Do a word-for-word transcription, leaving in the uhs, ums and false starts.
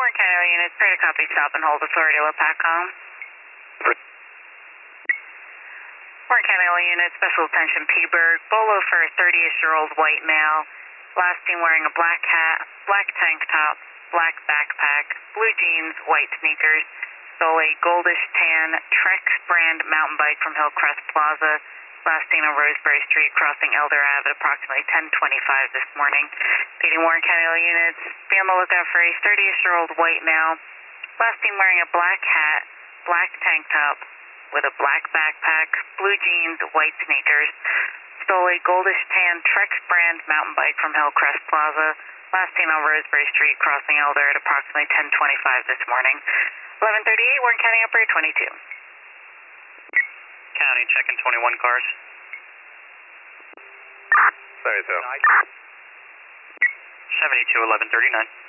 Warren County units, pray to copy, stop and hold authority, LaPACOM. Warren County units, special attention, P-Berg, bolo for a thirty-ish-year-old white male, last seen wearing a black hat, black tank top, black backpack, blue jeans, white sneakers, stole a goldish tan Trex brand mountain bike from Hillcrest Plaza, last seen on Roseberry Street crossing Elder Ave at approximately ten twenty-five this morning. Feeding Warren County units, be on the lookout for a thirty-ish-year-old white male, last seen wearing a black hat, black tank top, with a black backpack, blue jeans, white sneakers, stole a goldish tan Trex brand mountain bike from Hillcrest Plaza, last seen on Roseberry Street crossing Elder at approximately ten twenty-five this morning. eleven thirty-eight, Warren County operator twenty-two. County, checking twenty-one cars. thirty-two. seventy-two, eleven thirty-nine.